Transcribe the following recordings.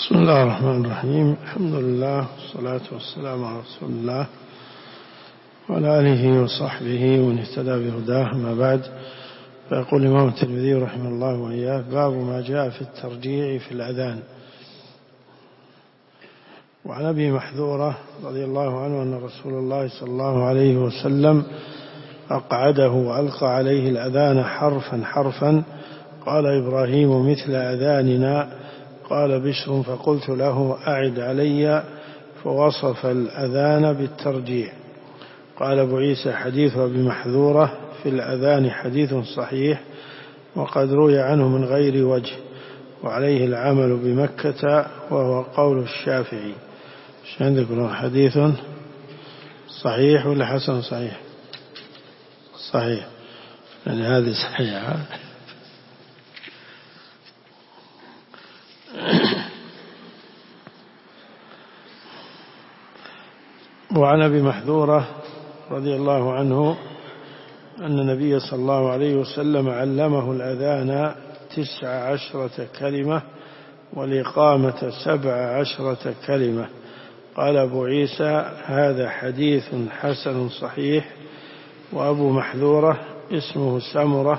بسم الله الرحمن الرحيم. الحمد لله والصلاة والسلام على رسول الله وعلى آله وصحبه ومن اهتدى بهداه. أما بعد، فيقول الإمام الترمذي رحمه الله وإياه: باب ما جاء في الترجيع في الأذان. وعن أبي محذورة رضي الله عنه أن رسول الله صلى الله عليه وسلم أقعده وألقى عليه الأذان حرفا حرفا، قال إبراهيم: مثل أذاننا. قال بشر: فقلت له: أعد علي. فوصف الأذان بالترجيع. قال أبو عيسى: حديث أبي محذورة في الأذان حديث صحيح، وقد روي عنه من غير وجه، وعليه العمل بمكة، وهو قول الشافعي. ايش عندكم؟ حديث صحيح ولا حسن صحيح؟ صحيح، يعني هذه صحيحة. وعن أبي محذورة رضي الله عنه أن النبي صلى الله عليه وسلم علمه الأذان 19 كلمة والإقامة 17 كلمة. قال أبو عيسى: هذا حديث حسن صحيح. وأبو محذورة اسمه سمرة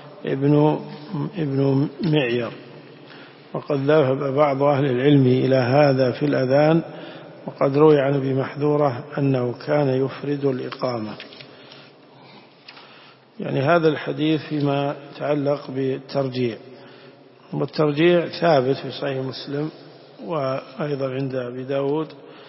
ابن معير. وقد ذهب بعض أهل العلم إلى هذا في الأذان، وقد روي عن أبي محذورة أنه كان يفرد الإقامة. يعني هذا الحديث فيما يتعلق بالترجيع، والترجيع ثابت في صحيح مسلم وأيضا عند أبي داود،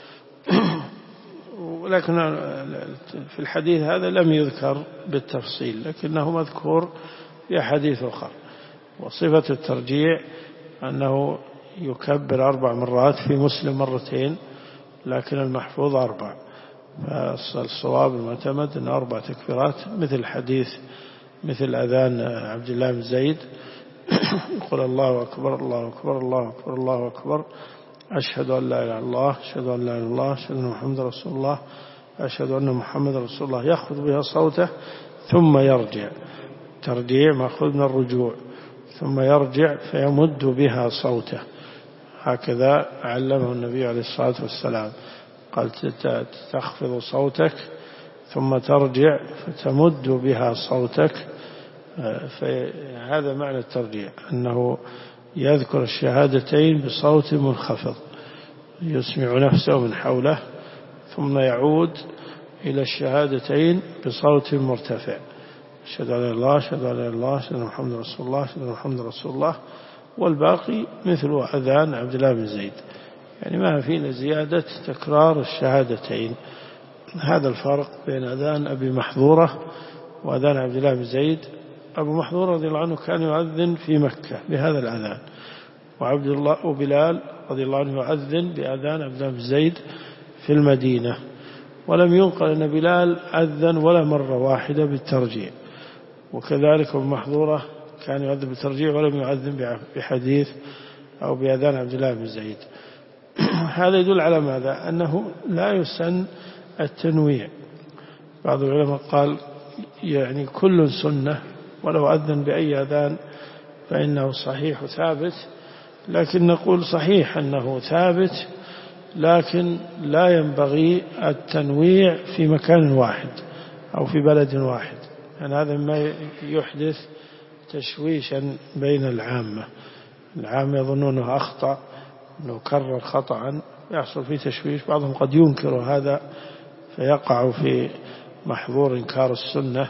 ولكن في الحديث هذا لم يذكر بالتفصيل، لكنه مذكور في أحاديث أخرى. وصفة الترجيع أنه يكبر 4 مرات، في مسلم 2 لكن المحفوظ 4. فالصواب المعتمد أن 4 تكبيرات، مثل أذان عبد الله بن زيد: يقول: الله أكبر الله أكبر الله أكبر الله أكبر، أشهد أن لا إله إلا الله، أشهد أن لا إله إلا الله، أشهد أن محمد رسول الله، أشهد أن محمد رسول الله. يأخذ بها صوته ثم يرجع، ترجيع مأخوذ من الرجوع، ثم يرجع فيمد بها صوته. هكذا علمه النبي عليه الصلاة والسلام، قال: تخفض صوتك ثم ترجع فتمد بها صوتك. فهذا معنى الترجيع، أنه يذكر الشهادتين بصوت منخفض يسمع نفسه من حوله، ثم يعود إلى الشهادتين بصوت مرتفع: أشهد أن لا إله إلا الله، أشهد أن لا إله إلا الله، أشهد أن محمد رسول الله، أشهد أن محمد رسول الله. والباقي مثل أذان عبد الله بن زيد، يعني ما فينا زيادة تكرار الشهادتين. هذا الفرق بين أذان أبي محذورة وأذان عبد الله بن زيد. أبو محذورة رضي الله عنه كان يؤذن في مكة بهذا الأذان، وعبد الله وبلال رضي الله عنه يؤذن بأذان عبد الله بن زيد في المدينة. ولم ينقل أن بلال أذن ولا مرة واحدة بالترجيع. وكذلك أبو محذورة كان يؤذن بالترجيع ولم يؤذن بحديث أو بأذان عبد الله بن زيد. هذا يدل على ماذا؟ أنه لا يسن التنويع. بعض العلماء قال: يعني كل سنة، ولو أذن بأي أذان فإنه صحيح ثابت. لكن نقول صحيح أنه ثابت، لكن لا ينبغي التنويع في مكان واحد أو في بلد واحد، يعني هذا ما يحدث تشويشا بين العامة يظنونه أخطأ، أنه كرر خطأ، يحصل فيه تشويش. بعضهم قد ينكر هذا فيقع في محظور إنكار السنة.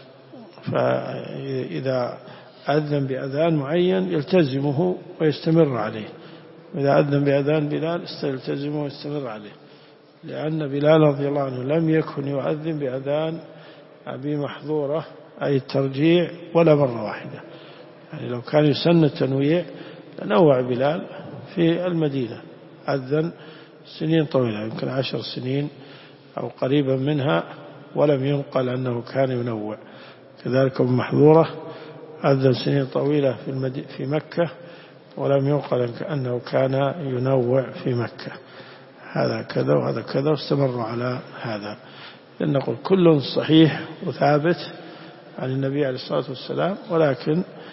فإذا أذن بأذان معين يلتزمه ويستمر عليه، وإذا أذن بأذان بلال يلتزمه ويستمر عليه، لأن بلال رضي الله عنه لم يكن يؤذن بأذان أبي محذورة أي الترجيع ولا مرة واحدة. يعني لو كان يسن التنويع لنوع بلال في المدينة، أذن سنين طويلة، يمكن 10 سنين أو قريبا منها، ولم ينقل أنه كان ينوع. كذلك أبو محذورة أذن سنين طويلة في مكة، ولم ينقل أنه كان ينوع في مكة. هذا كذا وهذا كذا، واستمروا على هذا. نقول كل صحيح وثابت عن النبي عليه الصلاة والسلام، ولكن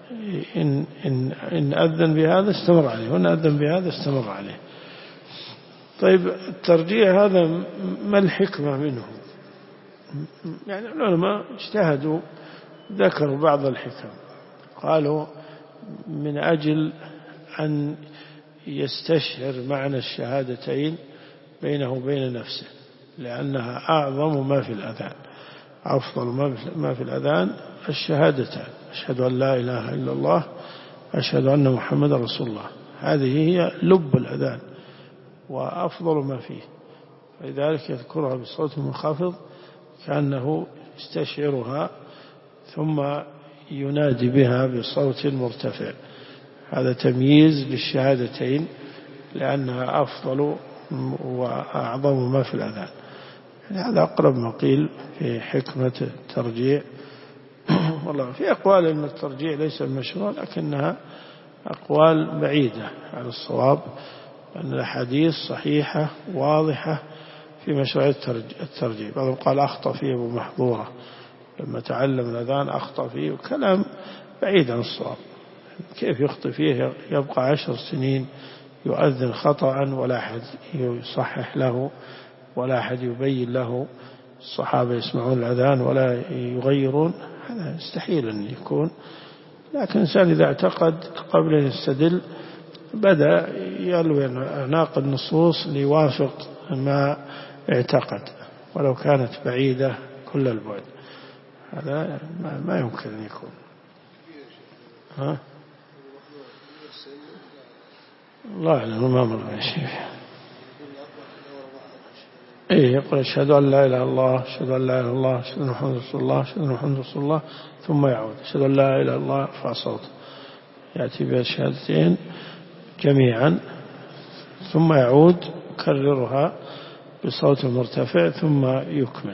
إن أذن بهذا استمر عليه، وإن أذن بهذا استمر عليه. طيب الترجيع هذا ما الحكمة منه؟ يعني العلماء اجتهدوا، ذكروا بعض الحكم. قالوا من أجل أن يستشعر معنى الشهادتين بينه وبين نفسه، لأنها أعظم ما في الأذان، أفضل ما في الأذان الشهادتان، أشهد أن لا إله إلا الله، أشهد أن محمد رسول الله. هذه هي لب الأذان وأفضل ما فيه، فلذلك يذكرها بصوت منخفض كأنه يستشعرها، ثم ينادي بها بصوت مرتفع. هذا تمييز للشهادتين لأنها أفضل وأعظم ما في الأذان. هذا أقرب ما قيل في حكمة الترجيع. والله في أقوال أن الترجيع ليس المشروع، لكنها أقوال بعيدة عن الصواب، أن الأحاديث صحيحة واضحة في مشروع الترجيع. بعضهم قال أخطأ فيه أبو محظورة لما تعلم الأذان، أخطأ فيه، وكلام بعيد عن الصواب. كيف يخطئ فيه؟ يبقى 10 سنين يؤذن خطأ ولا أحد يصحح له ولا أحد يبين له، الصحابة يسمعون الأذان ولا يغيرون، هذا يستحيل أن يكون. لكن الإنسان إذا اعتقد قبل أن يستدل بدأ يلوي أعناق النصوص ليوافق ما اعتقد ولو كانت بعيدة كل البعد. هذا ما يمكن أن يكون. ها؟ الله أعلم، ما مر يا شيخ. يقول أشهد أن لا إله إلا الله، أشهد أن لا إله إلا الله، أشهد أن محمد رسول الله، أشهد أن محمد رسول الله، ثم يعود أشهد أن لا إله إلا الله، يرفع صوته، يأتي بالشهادتين جميعا، ثم يعود يكررها بصوت مرتفع، ثم يكمل.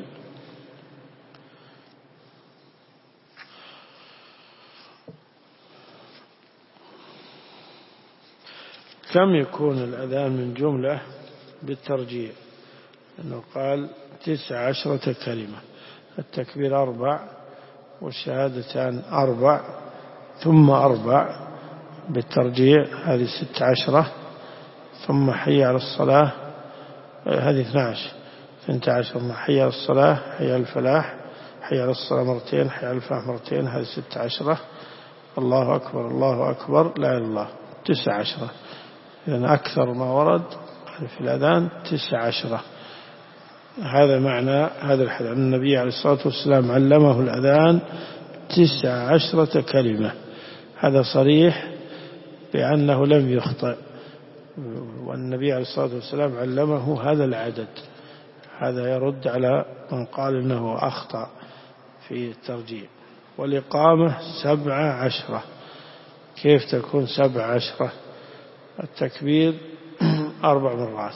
كم يكون الأذان من جملة بالترجيع؟ أنه قال 19 كلمة، التكبير 4 والشهادتان 4 ثم 4 بالترجيع، هذه 16، ثم حي على الصلاة، هذه 12 حي على الصلاة، حي على الفلاح، حي على الصلاة مرتين، حي على الفلاح مرتين، هذه 16، الله أكبر الله أكبر لا إله إلا الله، 19. إذن أكثر ما ورد في الأذان 19. هذا معنى هذا الحديث. النبي عليه الصلاة والسلام علمه الأذان 19 كلمة، هذا صريح بأنه لم يخطئ، والنبي عليه الصلاة والسلام علمه هذا العدد. هذا يرد على من قال إنه أخطأ في الترجيع. والإقامة 17. كيف تكون 17؟ التكبير 4 مرات،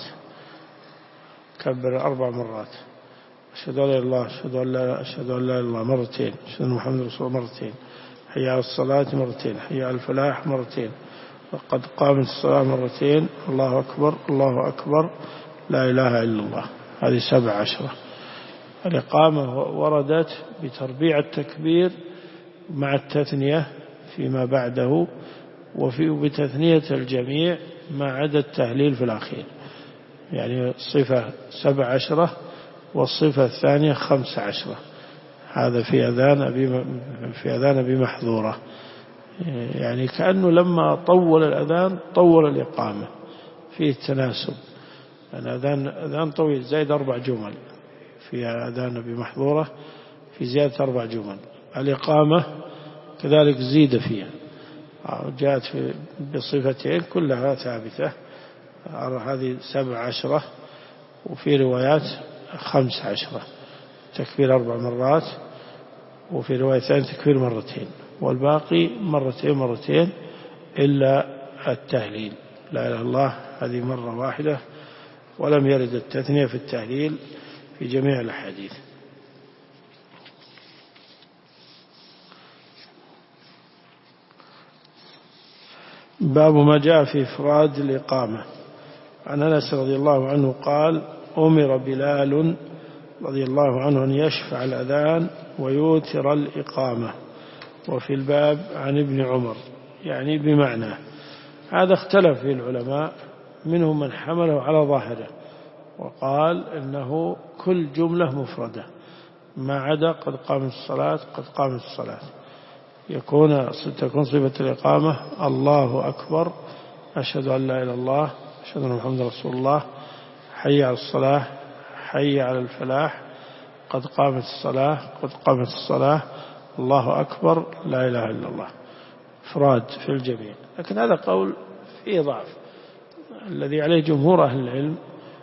كبر 4 مرات، أشهد أن لا إله إلا الله، أشهد أن لا إله إلا الله مرتين، أشهد أن محمد رسول الله مرتين، حي على الصلاة مرتين، حي على الفلاح مرتين، وقد قامت الصلاة مرتين، الله أكبر الله أكبر لا إله إلا الله، هذه 17. الإقامة وردت بتربيع التكبير مع التثنية فيما بعده، وبتثنية الجميع ما عدا التهليل في الأخير، يعني صفة 17 والصفة الثانية 15. هذا في أذان أبي محذورة، يعني كأنه لما طول الأذان طول الإقامة، فيه تناسب. يعني أذان طويل زائد 4 جمل، في أذان أبي محذورة في زيادة 4 جمل. الإقامة كذلك زيد فيها، جاءت بصفتين كلها ثابتة، هذه 17 وفي روايات 15، تكبير 4 مرات، وفي رواية ثانية تكبير مرتين، والباقي مرتين إلا التهليل، لا إله إلا الله هذه مرة واحدة، ولم يرد التثنية في التهليل في جميع الأحاديث. باب ما جاء في إفراد الإقامة. عن أنس رضي الله عنه قال: أمر بلال رضي الله عنه أن يشفع الأذان ويوتر الإقامة، وفي الباب عن ابن عمر، يعني بمعنى. هذا اختلف فيه العلماء، منهم من حمله على ظاهره وقال إنه كل جملة مفردة ما عدا قد قامت الصلاة قد قامت الصلاة، تكون صفة الإقامة الله أكبر، أشهد أن لا إله إلا الله، أشهد أن محمدا رسول الله، حي على الصلاة، حي على الفلاح، قد قامت الصلاة قد قامت الصلاة، الله أكبر، لا إله إلا الله، إفراد في الجميع. لكن هذا قول فيه ضعف. الذي عليه جمهور أهل العلم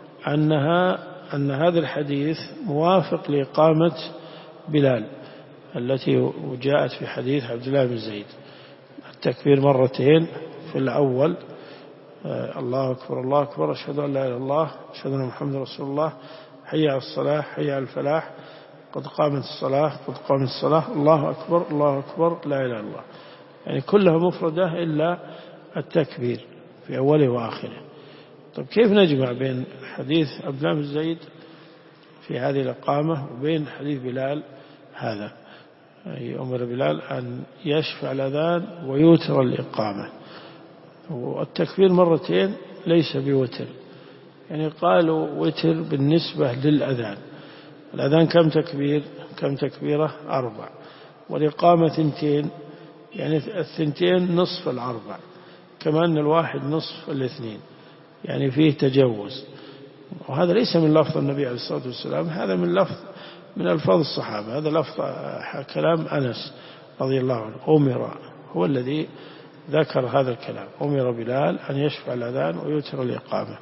أن هذا الحديث موافق لإقامة بلال التي جاءت في حديث عبد الله بن زيد، التكبير مرتين في الأول الله أكبر الله أكبر، أشهد أن لا إله إلا الله، أشهد أن محمدا رسول الله، حي على الصلاة حي على الفلاح، قد قامت الصلاة قد قامت الصلاة، الله أكبر الله أكبر، لا إله إلا الله. يعني كلها مفردة إلا التكبير في أوله وآخره. طيب كيف نجمع بين حديث عبد الله بن زيد في هذه الإقامة وبين حديث بلال هذا؟ أمر بلال أن يشفع الأذان ويوتر الإقامة، والتكبير مرتين ليس بوتر. يعني قالوا وتر بالنسبة للأذان. الأذان كم تكبير؟ كم تكبيرة؟ 4. والإقامة 2، يعني 2 نصف 4، كما أن 1 نصف 2، يعني فيه تجوز. وهذا ليس من لفظ النبي عليه الصلاة والسلام، هذا من ألفاظ الصحابة. هذا لفظ كلام أنس رضي الله عنه، أمر، هو الذي ذكر هذا الكلام، أمر بلال أن يشفع الأذان ويوتر الإقامة.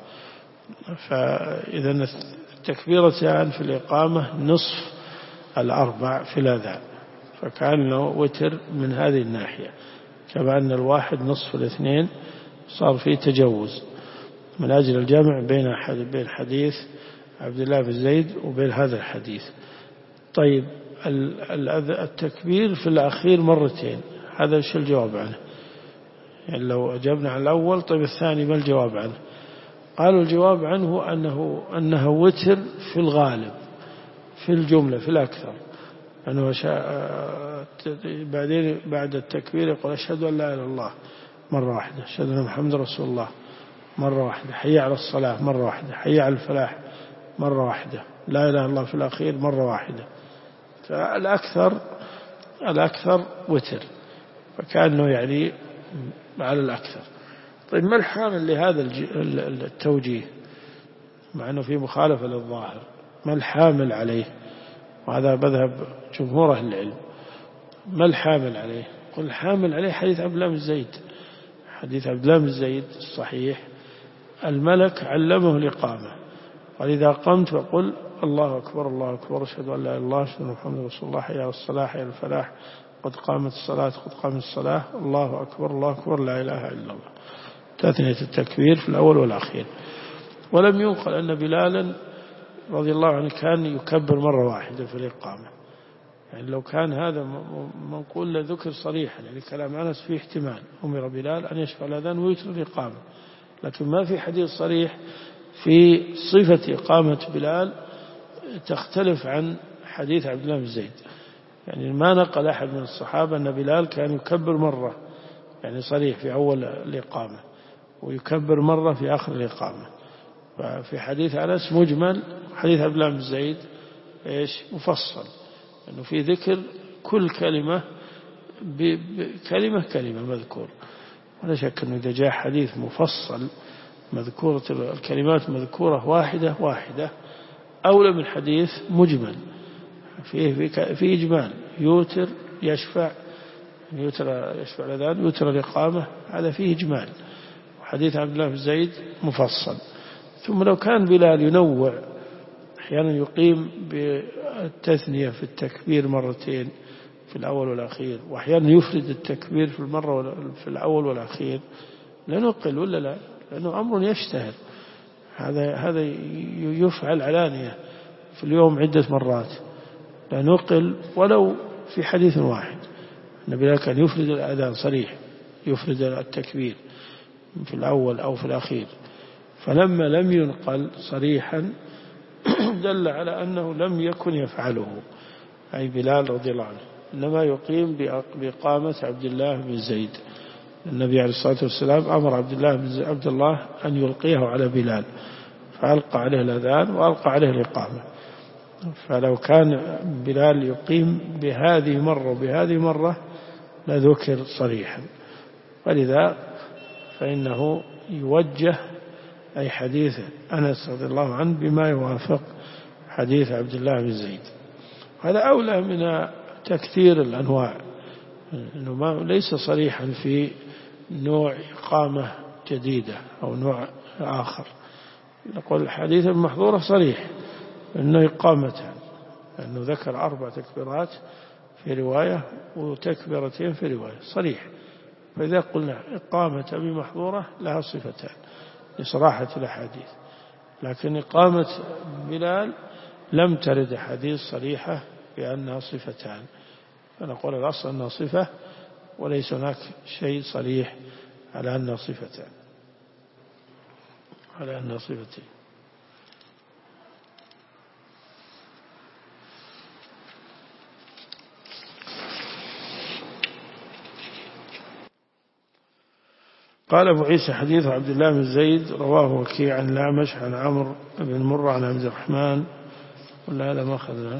فإذا التكبيرتان في الإقامة نصف 4 في الأذان، فكان له وتر من هذه الناحية، كما أن 1 نصف 2 صار فيه تجوز من أجل الجمع بين حديث عبد الله بن زيد وبين هذا الحديث. طيب التكبير في الأخير مرتين، هذا شو الجواب عنه؟ يعني لو أجبنا على الأول، طيب الثاني ما الجواب عنه؟ قالوا الجواب عنه أنه وتر في الغالب في الجملة في الأكثر، أنه بعدين بعد التكبير يقول أشهد أن لا إله إلا الله مرة واحدة، أشهد أن محمدا رسول الله مرة واحدة، حي على الصلاة مرة واحدة، حي على الفلاح مرة واحدة، لا إله إلا الله في الأخير مرة واحدة. فالأكثر وتر، فكأنه يعني على الأكثر. طيب ما الحامل لهذا التوجيه مع أنه في مخالفة للظاهر؟ ما الحامل عليه؟ وهذا مذهب جمهور أهل العلم. ما الحامل عليه؟ قل الحامل عليه حديث عبد الله بن زيد. حديث عبد الله بن زيد الصحيح، الملك علمه الإقامة، قال إذا قمت فقل الله أكبر الله أكبر، أشهد أن لا إله إلا الله، أشهد أن محمدا رسول الله، حي على الصلاة حي على الفلاح، قد قامت الصلاة قد قامت الصلاة، الله أكبر الله أكبر، لا إله إلا الله. تثنية التكبير في الأول والأخير. ولم ينقل أن بلالا رضي الله عنه كان يكبر مرة واحدة في الإقامة. يعني لو كان هذا منقول لذكر صريحا، يعني كلام أنس فيه احتمال، أمر بلال أن يشفع الأذان ويتر الإقامة، لكن ما في حديث صريح في صفة إقامة بلال تختلف عن حديث عبد الله بن زيد. يعني ما نقل أحد من الصحابة أن بلال كان يكبر مرة، يعني صريح في أول الإقامة، ويكبر مرة في آخر الإقامة. ففي حديث أنس مجمل، حديث عبد الله بن زيد مفصل، أنه في ذكر كل كلمة كلمة مذكور. ولا شك أنه إذا جاء حديث مفصل مذكورة الكلمات مذكورة واحدة أولى من حديث مجمل فيه إجمال، يوتر يشفع الأذان، يوتر الإقامة، هذا فيه إجمال. وحديث عبد الله بن زيد مفصل. ثم لو كان بلال ينوع، أحيانا يقيم بالتثنية في التكبير مرتين في الأول والأخير، وأحيانا يفرد التكبير في الأول والأخير، لا نقل ولا لا، لأنه أمر يشتهر. هذا يفعل علانية في اليوم عدة مرات، لا نقل ولو في حديث واحد. النبي كان يفرد الأذان صريح، يفرد التكبير في الأول أو في الأخير. فلما لم ينقل صريحا دل على أنه لم يكن يفعله، أي بلال رضي الله عنه إنما يقيم بإقامة عبد الله بن زيد. النبي عليه الصلاة والسلام أمر عبد الله أن يلقيه على بلال، فألقى عليه الأذان وألقى عليه الإقامة. فلو كان بلال يقيم بهذه مرة وبهذه مرة لذكر صريحا، ولذا فإنه يوجه أي حديث أنس رضي الله عنه بما يوافق حديث عبد الله بن زيد. هذا أولى من تكثير الأنواع، إنه ليس صريحا في نوع إقامة جديدة أو نوع آخر. نقول الحديث المحظورة صريح إنه إقامتان، لأنه ذكر 4 تكبيرات في رواية وتكبيرتين في رواية، صريح. فإذا قلنا إقامة أبي محظورة لها صفتان لصراحة الأحاديث، لكن إقامة بلال لم ترد حديث صريحة بأنها صفتان، فنقول الأصل أنها صفة وليس هناك شيء صريح على أنها صفتان، على أنها صفتين. قال أبو عيسى حديث عبد الله بن زيد رواه وكيع عن الأعمش عن عمرو بن مرة عن عبد الرحمن، ولا هذا ما أخذناه.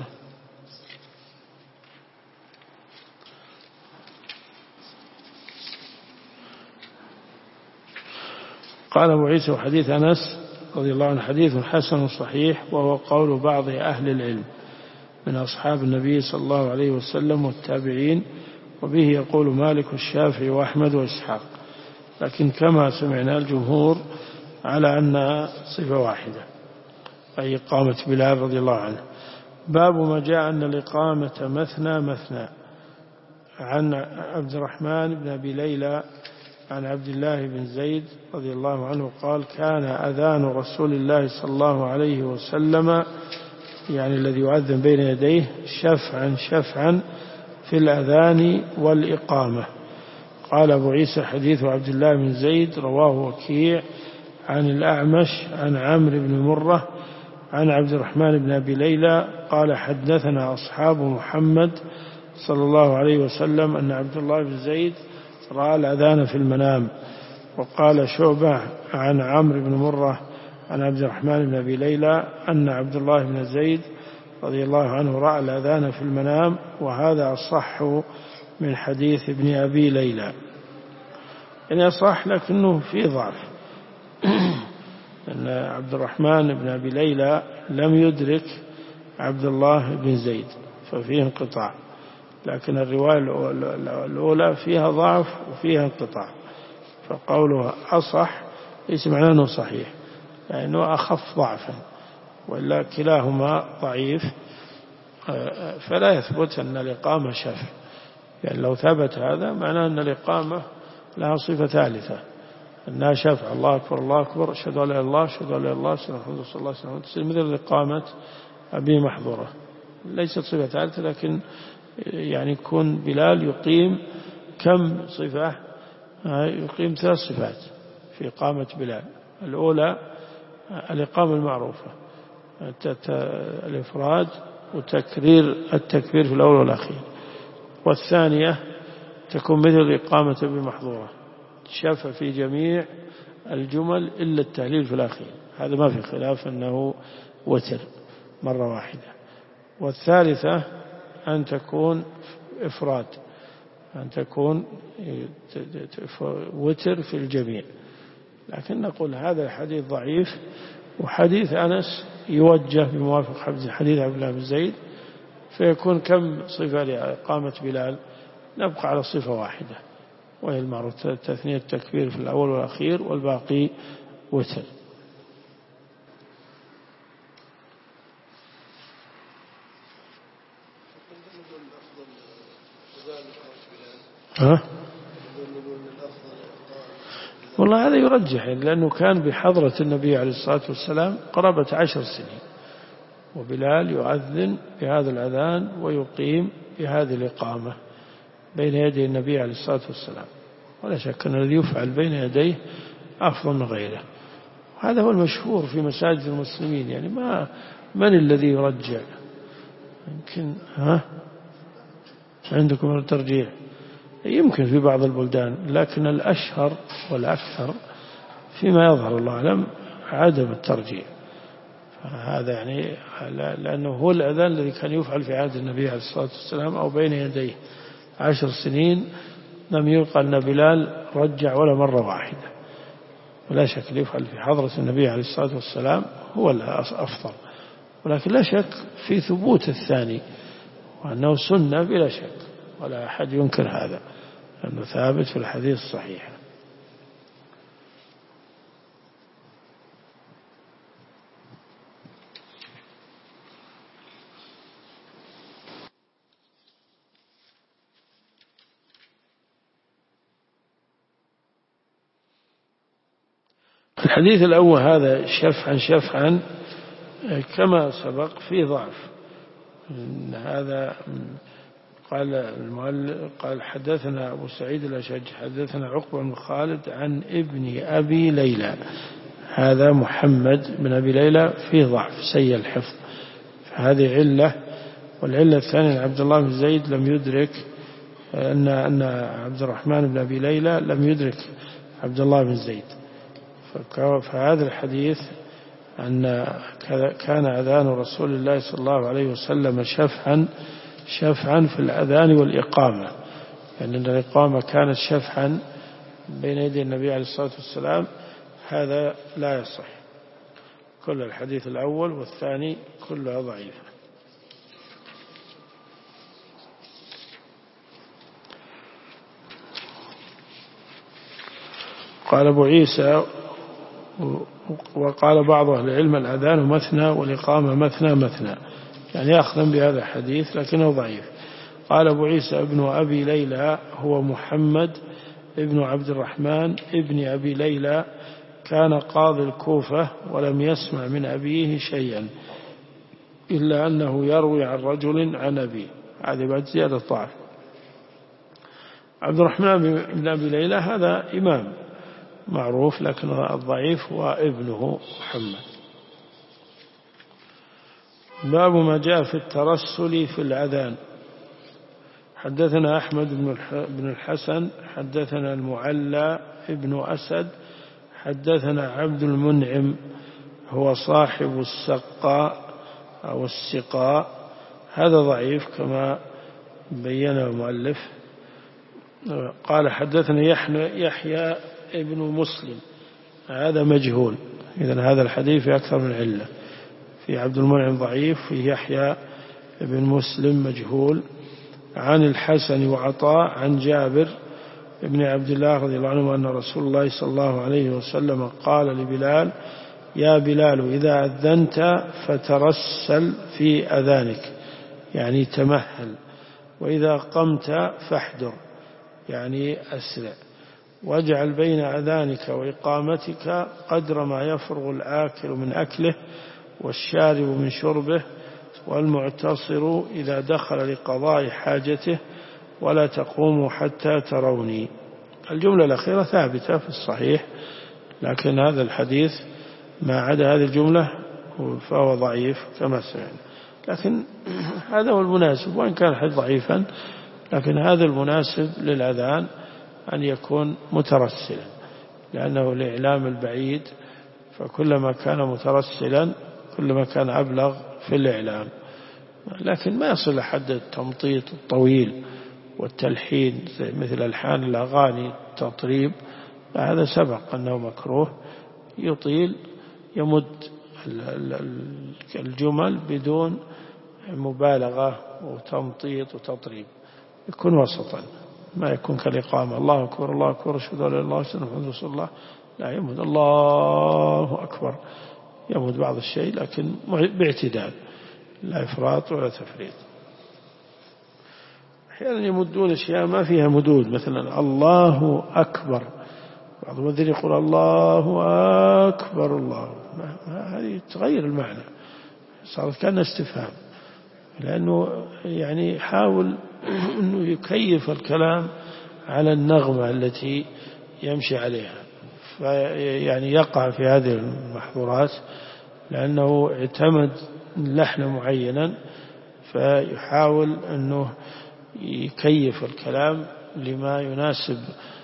قال أبو عيسى وحديث أنس رضي الله عنه حديث حسن صحيح، وهو قول بعض أهل العلم من أصحاب النبي صلى الله عليه وسلم والتابعين، وبه يقول مالك والشافعي وأحمد وإسحاق، لكن كما سمعنا الجمهور على أنها صفة واحدة، أي إقامة بلال رضي الله عنه. باب ما جاء أن الإقامة مثنى مثنى. عن عبد الرحمن بن أبي ليلى عن عبد الله بن زيد رضي الله عنه قال كان أذان رسول الله صلى الله عليه وسلم، يعني الذي يؤذن بين يديه، شفعا شفعا في الأذان والإقامة. قال أبو عيسى حديث عبد الله بن زيد رواه وكيع عن الأعمش عن عمرو بن مرة عن عبد الرحمن بن أبي ليلى قال حدثنا أصحاب محمد صلى الله عليه وسلم أن عبد الله بن زيد رأى الأذان في المنام. وقال شعبة عن عمرو بن مرة عن عبد الرحمن بن أبي ليلى أن عبد الله بن زيد رضي الله عنه رأى الأذان في المنام، وهذا أصح من حديث ابن أبي ليلى. يعني صح لكنه فيه ضعف، أن عبد الرحمن بن أبي ليلى لم يدرك عبد الله بن زيد ففيه انقطاع، لكن الرواية الأولى فيها ضعف وفيها انقطاع، فقوله أصح ليس معناه أنه صحيح، لأنه أخف ضعفا، وإلا كلاهما ضعيف، فلا يثبت أن الإقامة شفع. يعني لو ثبت هذا معناه أن الإقامة لها صفة ثالثة، أنها شفع، الله أكبر الله أكبر أشهد أن لا إله إلا الله أشهد أن لا إله إلا الله أشهد أن محمدا رسول الله صلى الله عليه وسلم، تصير مثل إقامة أبي محظورة، ليست صفة ثالثة، لكن يعني يكون بلال يقيم كم صفة؟ يقيم 3 صفات في إقامة بلال. الأولى الإقامة المعروفة، الإفراد وتكرير التكبير في الأول والأخير. والثانية تكون مثل إقامة بمحظورة، شفع في جميع الجمل إلا التهليل في الأخير، هذا ما في خلاف أنه وتر مرة واحدة. والثالثة أن تكون إفراد، أن تكون وتر في الجميع. لكن نقول هذا الحديث ضعيف، وحديث أنس يوجه بموافق حديث عبد الله بن زيد، فيكون كم صفة لإقامة بلال؟ نبقى على صفة واحدة، وهي المعروف تثنية التكبير في الأول والأخير، والباقي وتر. والله هذا يرجح، لأنه كان بحضرة النبي عليه الصلاة والسلام قرابة 10 سنين، وبلال يؤذن بهذا الأذان ويقيم بهذه الإقامة بين يدي النبي عليه الصلاة والسلام، ولا شك أن الذي يفعل بين يديه أفضل من غيره. وهذا هو المشهور في مساجد المسلمين، يعني من الذي يرجع؟ يمكن عندكم من الترجيح؟ يمكن في بعض البلدان، لكن الأشهر والأكثر فيما يظهر الله أعلم عدم الترجيح. هذا يعني لأنه هو الأذان الذي كان يفعل في عهد النبي عليه الصلاة والسلام أو بين يديه 10 سنين لم يلقى أن بلال رجع ولا مرة واحدة، ولا شك يفعل في حضرة النبي عليه الصلاة والسلام هو الأفضل، ولكن لا شك في ثبوت الثاني وأنه سنة بلا شك، ولا أحد ينكر هذا لأنه ثابت في الحديث الصحيح. الحديث الأول هذا شفعا كما سبق في ضعف. هذا قال المؤلف قال حدثنا أبو سعيد الأشج حدثنا عقبة بن خالد عن ابن أبي ليلى، هذا محمد بن أبي ليلى في ضعف سيء الحفظ، فهذه علة. والعلة الثانية عبد الله بن زيد لم يدرك، أن عبد الرحمن بن أبي ليلى لم يدرك عبد الله بن زيد. فهذا الحديث أن كان أذان رسول الله صلى الله عليه وسلم شفعا في الأذان والإقامة، يعني أن الإقامة كانت شفعا بين يدي النبي عليه الصلاة والسلام، هذا لا يصح. كل الحديث الأول والثاني كلها ضعيفة. قال أبو عيسى وقال بعض أهل العلم الأذان مثنى والإقامة مثنى، يعني أخذا بهذا الحديث لكنه ضعيف. قال أبو عيسى ابن أبي ليلى هو محمد ابن عبد الرحمن ابن أبي ليلى، كان قاضي الكوفة ولم يسمع من أبيه شيئا إلا أنه يروي عن رجل عن أبيه، هذه بعد زيادة ضعف. عبد الرحمن بن أبي ليلى هذا إمام معروف، لكن الضعيف هو ابنه محمد. باب ما جاء في الترسل في الأذان. حدثنا أحمد بن الحسن حدثنا المعلى ابن أسد حدثنا عبد المنعم هو صاحب السقاء أو السقاء، هذا ضعيف كما بين المؤلف. قال حدثنا يحيى ابن مسلم، هذا مجهول، إذن هذا الحديث في أكثر من علة، في عبد المنعم ضعيف، في يحيى ابن مسلم مجهول. عن الحسن وعطاء عن جابر ابن عبد الله رضي الله عنه أن رسول الله صلى الله عليه وسلم قال لبلال: يا بلال إذا أذنت فترسل في أذانك، يعني تمهل، وإذا قمت فاحدر، يعني أسرع، واجعل بين أذانك وإقامتك قدر ما يفرغ الآكل من أكله والشارب من شربه والمعتصر إذا دخل لقضاء حاجته، ولا تقوموا حتى تروني. الجملة الأخيرة ثابتة في الصحيح، لكن هذا الحديث ما عدا هذه الجملة فهو ضعيف كما سمعنا، لكن هذا هو المناسب، وإن كان الحديث ضعيفا لكن هذا المناسب للأذان أن يكون مترسلا، لأنه الإعلام البعيد، فكلما كان مترسلا كلما كان أبلغ في الإعلام، لكن ما يصل لحد التمطيط الطويل والتلحين مثل ألحان الأغاني التطريب، هذا سبق أنه مكروه، يطيل يمد الجمل بدون مبالغة وتمطيط وتطريب، يكون وسطا، ما يكون كالإقامة الله أكبر الله أكبر أشهد أن لا إله إلا الله وأشهد أن محمدا رسول الله، لا يمد الله أكبر، يمد بعض الشيء لكن باعتدال، لا إفراط ولا تفريط. أحيانا يمدون أشياء ما فيها مدود، مثلا الله أكبر، بعض المؤذنين يقول الله أكبر الله، هذه تغير المعنى، صارت كأنها استفهام، لأنه يعني يحاول أنه يكيف الكلام على النغمة التي يمشي عليها، فيعني يقع في هذه المحظورات لأنه اعتمد لحن معينا، فيحاول أنه يكيف الكلام لما يناسب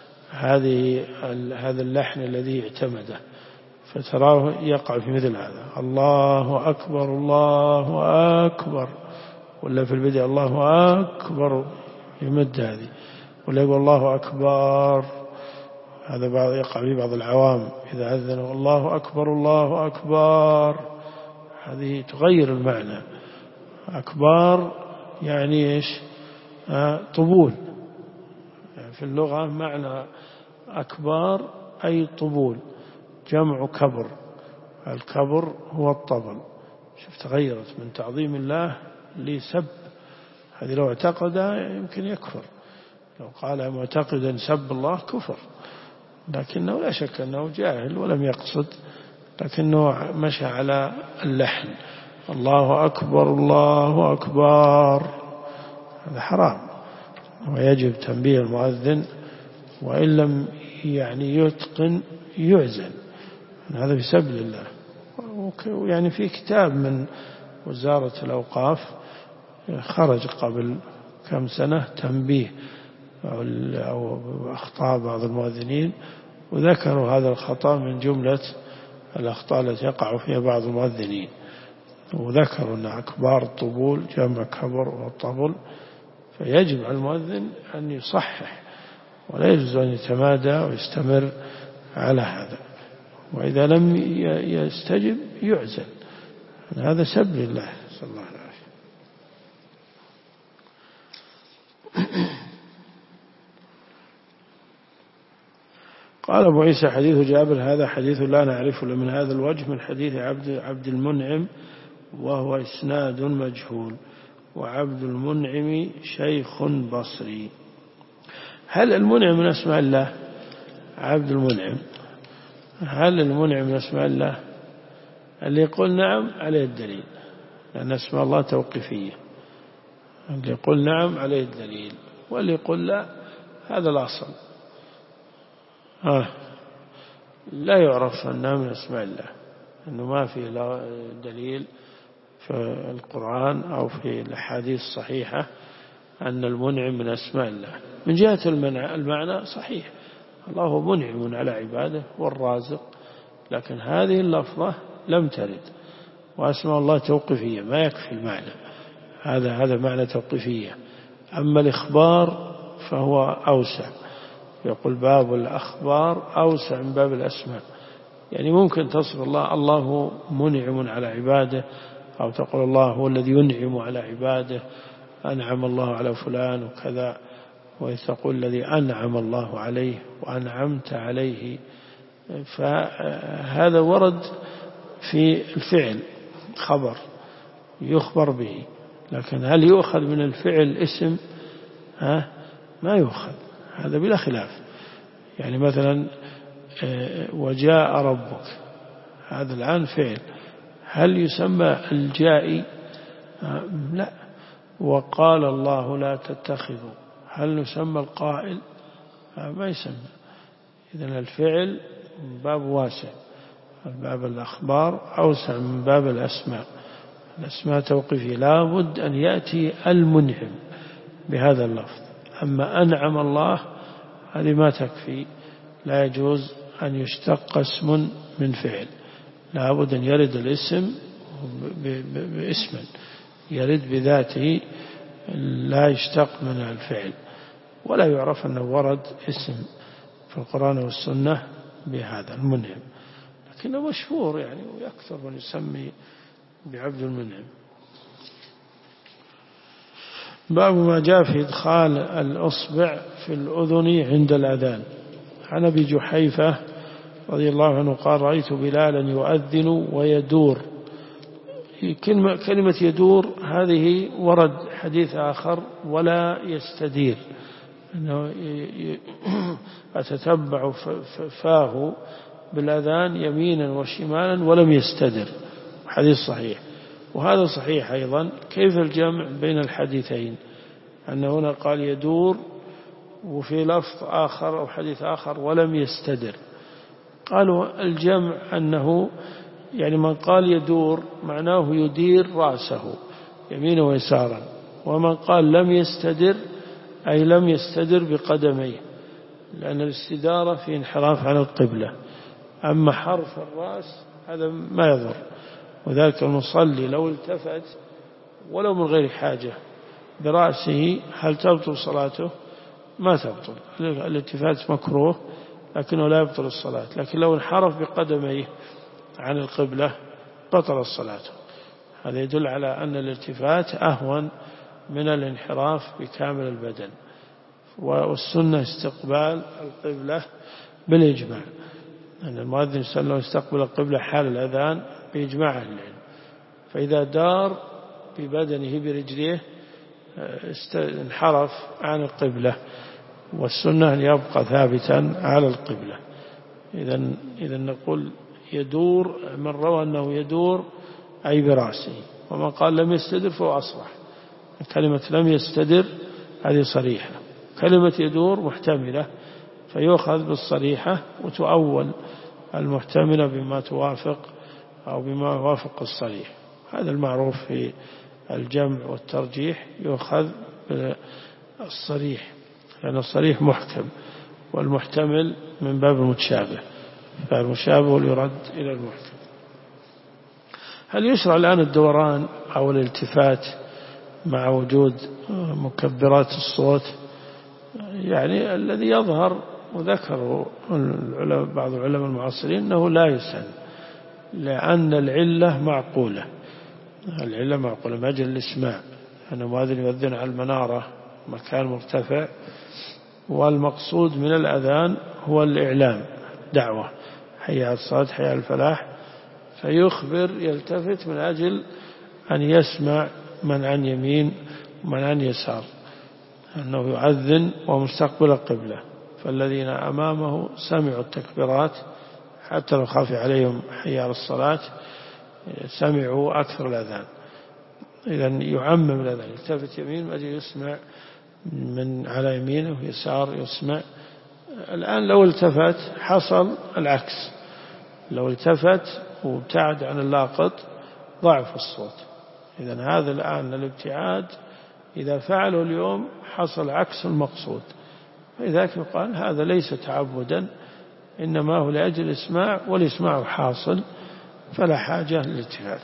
هذا اللحن الذي اعتمده، فتراه يقع في مثل هذا: الله أكبر الله أكبر، ولا في البدء الله أكبر يمد هذه، ولا يقول الله أكبر. هذا يقع في بعض العوام إذا أذنوا الله أكبر الله أكبر، هذه تغير المعنى. أكبار يعني إيش؟ طبول، يعني في اللغة معنى أكبار أي طبول، جمع كبر، الكبر هو الطبل. شوف تغيرت من تعظيم الله لسب، هذه لو اعتقد يمكن يكفر، لو قال معتقدا سب الله كفر، لكنه لا شك أنه جاهل ولم يقصد، لكنه مشى على اللحن. الله أكبر الله أكبر، هذا حرام، ويجب تنبيه المؤذن، وإن لم يعني يتقن يعزل، هذا في سبيل الله. يعني في كتاب من وزارة الأوقاف خرج قبل كم سنة تنبيه أو أخطاء بعض المؤذنين، وذكروا هذا الخطأ من جملة الأخطاء التي يقع فيها بعض المؤذنين، وذكروا أن أكبار الطبول جمع كبر والطبل، فيجب على المؤذن أن يصحح، ولا يجوز أن يتمادى ويستمر على هذا، وإذا لم يستجب يعزل. هذا سب لله، صلى الله عليه وسلم. قال أبو عيسى حديث جابر هذا حديث لا نعرفه من هذا الوجه من حديث عبد المنعم، وهو إسناد مجهول، وعبد المنعم شيخ بصري. هل المنعم من أسماء الله؟ عبد المنعم، هل المنعم من أسماء الله؟ اللي يقول نعم عليه الدليل، لأن أسماء الله توقيفية، اللي يقول نعم عليه الدليل، واللي يقول لا هذا الأصل. لا يعرف أنه من أسماء الله، أنه ما في دليل في القرآن أو في الأحاديث الصحيحة أن المنعم من أسماء الله. من جهة المعنى صحيح، الله هو منعم على عباده والرازق، لكن هذه اللفظة لم ترد، وأسماء الله توقيفية، ما يكفي المعنى، هذا معنى توقيفية. أما الإخبار فهو أوسع، يقول باب الأخبار أوسع من باب الأسماء، يعني ممكن تصف الله منعم على عباده، أو تقول الله هو الذي ينعم على عباده، أنعم الله على فلان وكذا، وتقول الذي أنعم الله عليه وأنعمت عليه، فهذا ورد في الفعل خبر يخبر به، لكن هل يؤخذ من الفعل اسم؟ ما يؤخذ، هذا بلا خلاف. يعني مثلا وجاء ربك، هذا الآن فعل، هل يسمى الجائي؟ لا. وقال الله لا تتخذوا، هل نسمى القائل؟ ما يسمى. إذن الفعل باب واسع، باب الأخبار أوسع من باب الأسماء. الأسماء توقيفية، لا بد أن يأتي المنعم بهذا اللفظ. أما أنعم الله هذه ما تكفي، لا يجوز أن يشتق اسم من فعل، لا بد أن يرد الاسم باسم، يرد بذاته، لا يشتق من الفعل، ولا يعرف أنه ورد اسم في القرآن والسنة بهذا المنعم، لكنه مشهور يعني، ويكثر من يسمي بعبد المنعم. باب ما جاء في إدخال الأصبع في الأذن عند الأذان. عن أبي جحيفة رضي الله عنه قال رأيت بلالا يؤذن ويدور. كلمة يدور هذه ورد حديث آخر ولا يستدير، أنه أتتبع فاه بالأذان يمينا وشمالا ولم يستدر، حديث صحيح. وهذا صحيح أيضا. كيف الجمع بين الحديثين؟ أن هنا قال يدور، وفي لفظ آخر أو حديث آخر ولم يستدر. قالوا الجمع أنه يعني من قال يدور معناه يدير رأسه يمينا ويسارا، ومن قال لم يستدر أي لم يستدر بقدميه، لأن الاستدارة في انحراف عن القبلة. أما حرف الرأس هذا ما يضر، وذلك المصلي لو التفت ولو من غير حاجة برأسه هل تبطل صلاته؟ ما تبطل. الالتفات مكروه لكنه لا يبطل الصلاة، لكن لو انحرف بقدميه عن القبلة بطل الصلاة. هذا يدل على أن الالتفات أهون من الانحراف بكامل البدن. والسنة استقبال القبلة بالإجماع، أن المؤذن صلى الله عليه وسلم يستقبل القبلة حال الأذان بإجماع أهل العلم، فإذا دار ببدنه برجليه انحرف عن القبلة، والسنة أن يبقى ثابتا على القبلة. إذا نقول يدور، من روى أنه يدور أي برأسه، ومن قال لم يستدر فهو أصرح. كلمة لم يستدر هذه صريحة، كلمة يدور محتملة فيؤخذ بالصريحة وتؤول المحتملة بما توافق أو بما يوافق الصريح. هذا المعروف في الجمع والترجيح، يؤخذ بالصريح لأن الصريح محكم، والمحتمل من باب المتشابه، فالمشابه يرد إلى المحكم. هل يشرع الآن الدوران أو الالتفات مع وجود مكبرات الصوت؟ يعني الذي يظهر وذكره بعض العلماء المعاصرين أنه لا يسن، لأن العلة معقولة. العلة معقولة من أجل الإسماع، أن مؤذن يؤذن على المنارة مكان مرتفع، والمقصود من الأذان هو الإعلام، دعوة، حي على الصلاة حي على الفلاح، فيخبر يلتفت من أجل أن يسمع من عن يمين ومن عن يسار أنه يؤذن ومستقبل القبلة، فالذين أمامه سمعوا التكبيرات حتى لو خاف عليهم حي على الصلاة سمعوا أكثر الأذان. إذن يعمم الأذان، يلتفت يمين من أجل يسمع من على يمينه ويسار يسمع. الآن لو التفت حصل العكس، لو التفت وابتعد عن اللاقط ضعف الصوت. إذن هذا الآن الابتعاد إذا فعله اليوم حصل عكس المقصود، فلذلك يقال هذا ليس تعبدا، إنما هو لأجل الإسماع، والإسماع حاصل فلا حاجة للالتفات.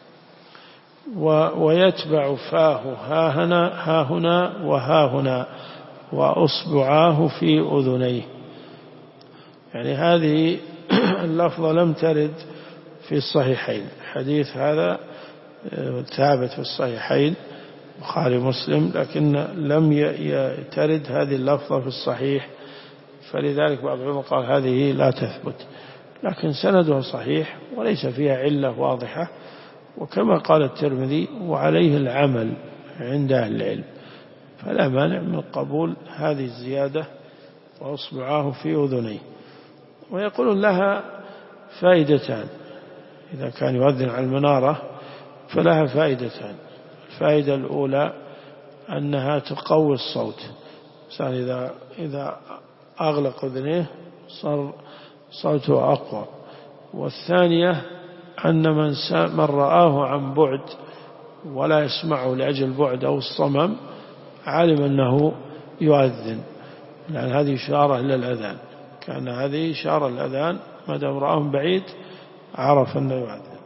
ويتبع فاه ها هنا وها هنا وأصبعاه في أذنيه. يعني هذه اللفظة لم ترد في الصحيحين، حديث هذا ثابت في الصحيحين بخاري مسلم، لكن لم ترد هذه اللفظة في الصحيح، فلذلك بعض العلماء قال هذه لا تثبت، لكن سندها صحيح وليس فيها علة واضحة، وكما قال الترمذي وعليه العمل عند أهل العلم، فلا مانع من قبول هذه الزيادة وأصبعاه في أذنيه. ويقولون لها فائدتان، إذا كان يؤذن على المنارة فلها فائدتان. الفائدة الأولى أنها تقوي الصوت، إذا أغلق أذنيه صار صوته أقوى. والثانية أن من رآه عن بعد ولا يسمعه لأجل البعد أو الصمم علم أنه يؤذن، لأن هذه إشارة للأذان، كان هذه إشارة للأذان، ما دام رآه من بعيد عرف أنه يؤذن.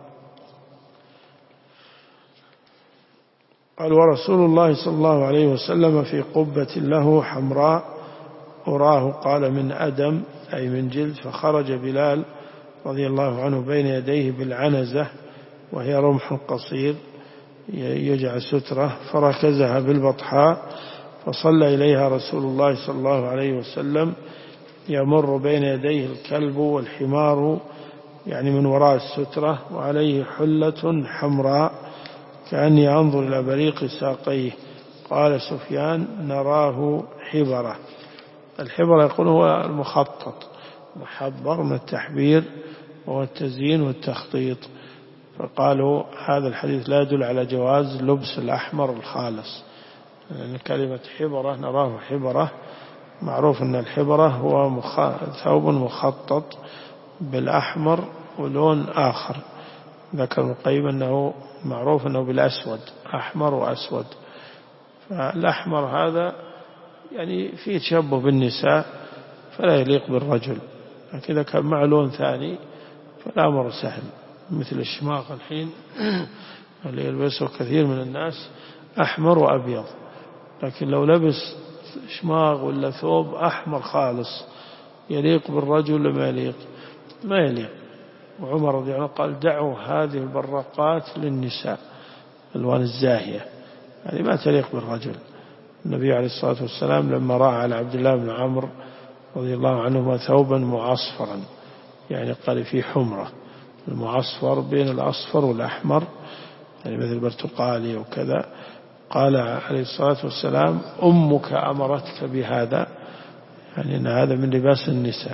قال ورسول الله صلى الله عليه وسلم في قبة له حمراء أراه، قال من أدم أي من جلد، فخرج بلال رضي الله عنه بين يديه بالعنزة وهي رمح قصير يجعل سترة، فركزها بالبطحاء، فصلى إليها رسول الله صلى الله عليه وسلم يمر بين يديه الكلب والحمار يعني من وراء السترة، وعليه حلة حمراء كأني أنظر إلى بريق ساقيه. قال سفيان نراه حبرة. الحبرة يقول هو المخطط، محبر من التحبير وهو التزيين والتخطيط، فقالوا هذا الحديث لا يدل على جواز لبس الأحمر الخالص، لأن كلمة حبرة نراه حبرة معروف أن الحبرة هو ثوب مخطط بالأحمر ولون آخر، ذكر القيم أنه معروف أنه بالأسود، أحمر وأسود، فالأحمر هذا يعني في تشبه بالنساء فلا يليق بالرجل، لكن إذا كان مع لون ثاني فالأمر سهل، مثل الشماغ الحين اللي يلبسه كثير من الناس أحمر وأبيض، لكن لو لبس شماغ ولا ثوب أحمر خالص يليق بالرجل ولا ما يليق؟ ما يليق. وعمر رضي الله عنه قال دعوا هذه البراقات للنساء، الوان الزاهية يعني ما تليق بالرجل. النبي عليه الصلاة والسلام لما رأى على عبد الله بن عمرو رضي الله عنهما ثوبا معصفرا، يعني قال فيه حمرة، المعصفر بين الأصفر والأحمر يعني مثل برتقالي وكذا، قال عليه الصلاة والسلام أمك أمرتك بهذا، يعني أن هذا من لباس النساء.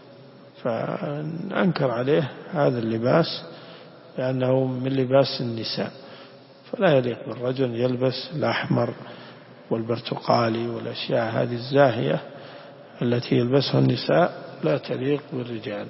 فأنكر عليه هذا اللباس لأنه من لباس النساء، فلا يليق بالرجل يلبس الأحمر والبرتقالي والأشياء هذه الزاهية التي يلبسها النساء لا تليق بالرجال.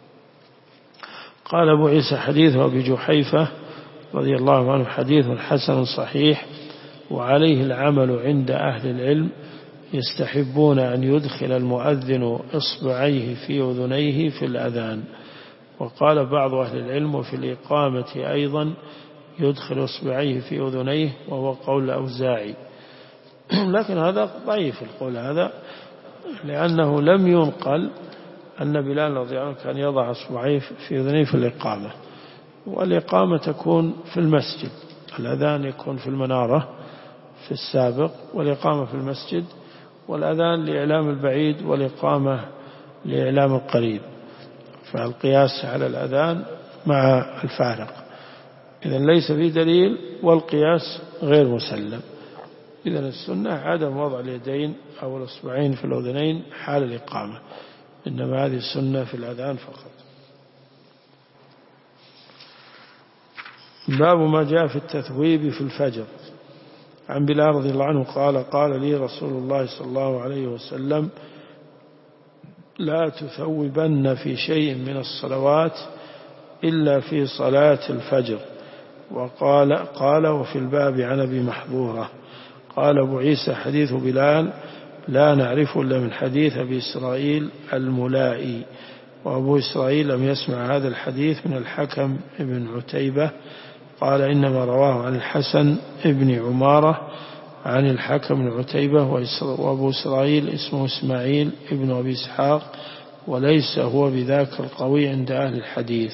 قال أبو عيسى حديث أبي جحيفة رضي الله عنه حديث حسن صحيح، وعليه العمل عند أهل العلم، يستحبون أن يدخل المؤذن إصبعيه في أذنيه في الأذان. وقال بعض أهل العلم وفي الإقامة أيضا يدخل إصبعيه في أذنيه، وهو قول الأوزاعي. لكن هذا ضعيف القول هذا، لأنه لم ينقل أن بلال رضي الله عنه كان يضع إصبعيه في أذنيه في الإقامة، والإقامة تكون في المسجد، الأذان يكون في المنارة في السابق، والإقامة في المسجد، والأذان لإعلام البعيد والإقامة لإعلام القريب، فالقياس على الأذان مع الفارق. إذن ليس في دليل والقياس غير مسلم. إذن السنة عدم وضع اليدين أو الأصبعين في الأذنين حال الإقامة، إنما هذه السنة في الأذان فقط. باب ما جاء في التثويب في الفجر. عن بلال رضي الله عنه قال قال لي رسول الله صلى الله عليه وسلم لا تثوبن في شيء من الصلوات إلا في صلاة الفجر. وقال وفي الباب عن أبي محظورة. قال أبو عيسى حديث بلال لا نعرفه إلا من حديث أبي إسرائيل الملائي، وأبو إسرائيل لم يسمع هذا الحديث من الحكم ابن عتيبة، قال إنما رواه عن الحسن ابن عمارة عن الحكم بن عتيبة، وأبو إسرائيل اسمه إسماعيل ابن أبي إسحاق، وليس هو بذاك القوي عند أهل الحديث.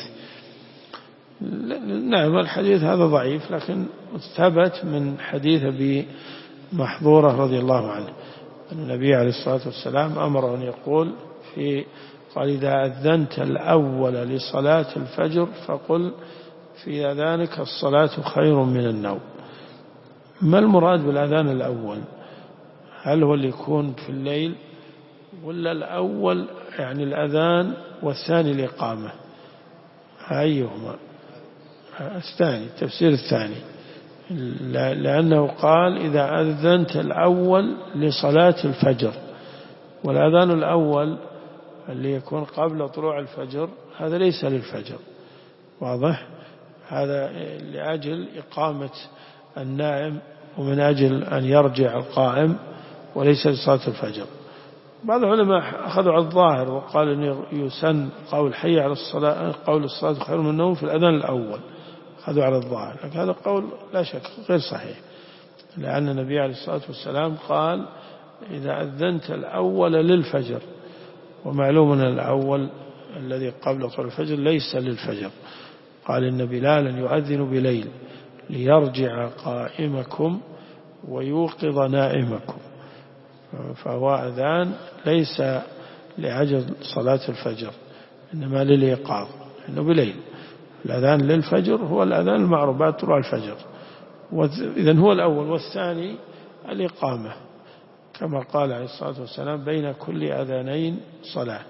نعم الحديث هذا ضعيف، لكن ثبت من حديث أبي محظورة رضي الله عنه أن النبي عليه الصلاة والسلام أمر أن يقول قال إذا أذنت الأول لصلاة الفجر فقل في أذانك الصلاة خير من النوم. ما المراد بالأذان الأول؟ هل هو اللي يكون في الليل، ولا الأول يعني الأذان والثاني الإقامة؟ أيهما؟ الثاني، التفسير الثاني، لأنه قال إذا أذنت الأول لصلاة الفجر، والأذان الأول اللي يكون قبل طلوع الفجر هذا ليس للفجر، واضح؟ هذا لأجل إقامة النائم ومن أجل أن يرجع القائم، وليس لصلاة الفجر. بعض العلماء أخذوا على الظاهر وقال أن يسن قول حي على الصلاة، قول الصلاة خير من النوم في الأذان الأول، أخذوا على الظاهر، لكن هذا قول لا شك غير صحيح، لأن النبي عليه الصلاة والسلام قال إذا أذنت الأول للفجر، ومعلوم أن الأول الذي قبل طلوع الفجر ليس للفجر. قال إن بلالا يؤذن بليل ليرجع قائمكم ويوقظ نائمكم، فهو أذان ليس لعجل صلاة الفجر، إنما للإيقاظ، إنه بليل. الأذان للفجر هو الأذان المعروف بعد طلوع الفجر، إذن هو الأول، والثاني الإقامة، كما قال عليه الصلاة والسلام بين كل أذانين صلاة.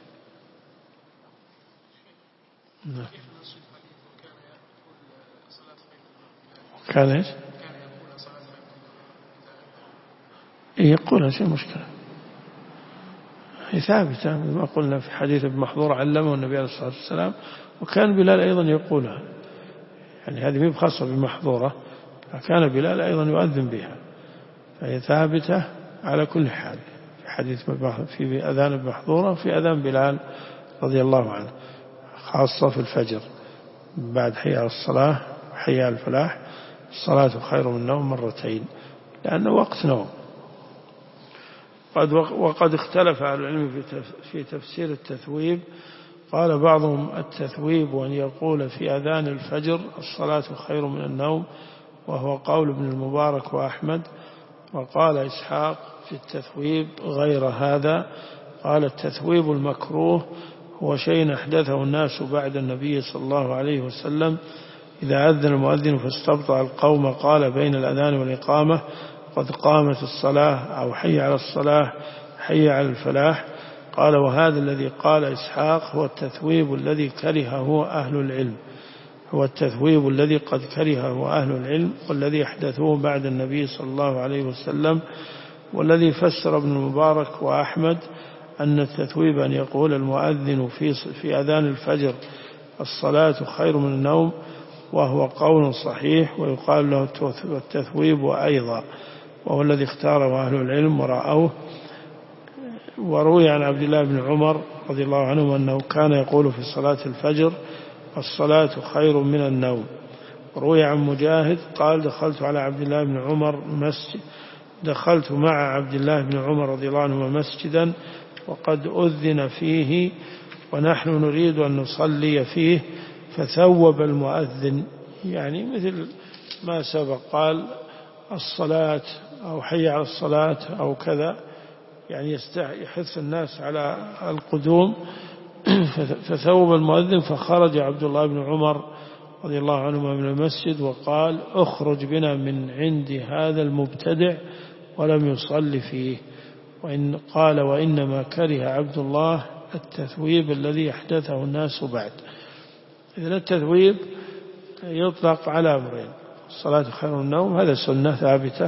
كان إيش؟ يقولها شيء مشكلة، هي ثابتة ما قلنا في حديث ابن محظور علمه النبي عليه الصلاة والسلام، وكان بلال أيضا يقولها، يعني هذه مو خاصة بمحظورة، فكان بلال أيضا يؤذن بها، فهي ثابتة على كل حال، في أذان المحظورة وفي أذان بلال رضي الله عنه، خاصة في الفجر بعد حي على الصلاة وحي على الفلاح، الصلاة خير من النوم مرتين، لأنه وقت نوم. وقد اختلف أهل العلم في تفسير التثويب. قال بعضهم التثويب أن يقول في أذان الفجر الصلاة خير من النوم، وهو قول ابن المبارك وأحمد. وقال إسحاق في التثويب غير هذا، قال التثويب المكروه هو شيء أحدثه الناس بعد النبي صلى الله عليه وسلم، إذا أذن المؤذن فاستبطأ القوم قال بين الأذان والإقامة قد قامت الصلاة، أو حي على الصلاة حي على الفلاح. قال وهذا الذي قال إسحاق هو التثويب الذي كرهه أهل العلم، هو التثويب الذي قد كرهه أهل العلم، والذي أحدثوه بعد النبي صلى الله عليه وسلم. والذي فسر ابن المبارك وأحمد أن التثويب أن يقول المؤذن في أذان الفجر الصلاة خير من النوم، وهو قول صحيح، ويقال له التثويب أيضا، وهو الذي اختاره أهل العلم ورأوه. وروي عن عبد الله بن عمر رضي الله عنه أنه كان يقول في صلاة الفجر الصلاة خير من النوم. روي عن مجاهد قال دخلت مع عبد الله بن عمر رضي الله عنه مسجدا وقد أذن فيه ونحن نريد أن نصلي فيه، فثوب المؤذن، يعني مثل ما سبق، قال الصلاة أو حي على الصلاة أو كذا، يعني يحث الناس على القدوم. فثوب المؤذن، فخرج عبد الله بن عمر رضي الله عنهما من المسجد وقال اخرج بنا من عند هذا المبتدع، ولم يصلي فيه. قال وإنما كره عبد الله التثويب الذي أحدثه الناس بعد. إذن التثويب يطلق على أمرين: الصلاة خير من النوم، هذا سنة ثابتة،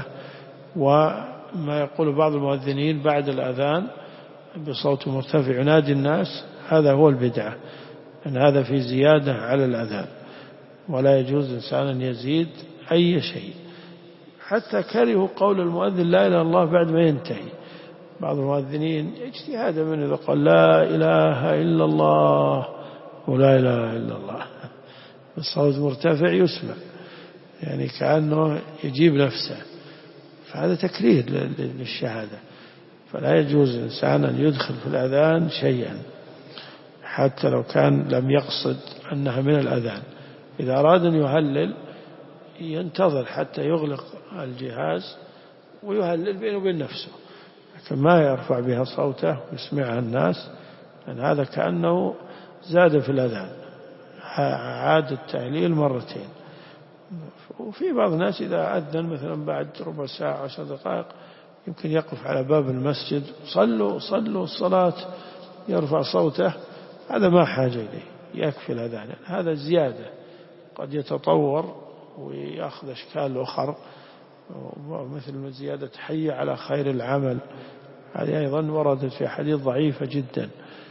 وما يقول بعض المؤذنين بعد الأذان بصوت مرتفع ينادي الناس، هذا هو البدعة، أن هذا في زيادة على الأذان، ولا يجوز إنسان أن يزيد أي شيء. حتى كرهوا قول المؤذن لا إله إلا الله بعد ما ينتهي. بعض المؤذنين اجتهادا منه إذا قال لا إله إلا الله ولا إله إلا الله الصوت مرتفع يسمع، يعني كأنه يجيب نفسه، فهذا تكرير للشهادة. فلا يجوز إنسان أن يدخل في الأذان شيئا حتى لو كان لم يقصد أنها من الأذان. إذا أراد أن يهلل ينتظر حتى يغلق الجهاز ويهلل بينه وبين نفسه، لكن ما يرفع بها صوته ويسمعها الناس، لأن هذا كأنه زاد في الأذان، عاد التهليل مرتين. وفي بعض الناس إذا أذن مثلا بعد ربع ساعة 10 دقائق يمكن يقف على باب المسجد صلوا الصلاة، يرفع صوته، هذا ما حاجة إليه، يكفي الأذان. هذا زيادة قد يتطور ويأخذ أشكال أخرى، مثل زيادة حي على خير العمل، هذه أيضا وردت في حديث ضعيفة جدا،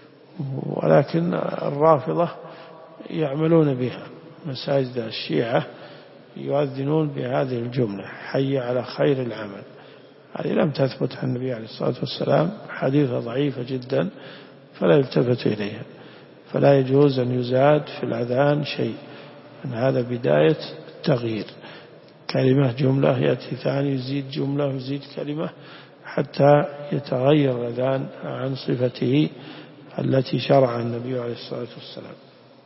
ولكن الرافضة يعملون بها. مساجد الشيعة يؤذنون بهذه الجملة حي على خير العمل، هذه لم تثبت عن النبي عليه الصلاة والسلام، حديثة ضعيفة جدا، فلا يلتفت إليها. فلا يجوز أن يزاد في الأذان شيء، أن هذا بداية التغيير، كلمة جملة يأتي ثاني يزيد جملة يزيد كلمة حتى يتغير الأذان عن صفته التي شرع النبي عليه الصلاة والسلام.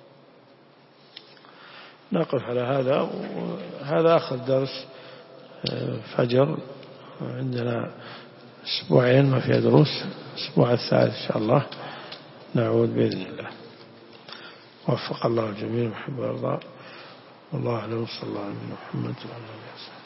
نقف على هذا. هذا آخر درس فجر، عندنا أسبوعين ما فيها دروس، الأسبوع الثالث إن شاء الله نعود بإذن الله. وفق الله الجميع محب ويرضى، والله أعلم. صلى الله عليه وسلم.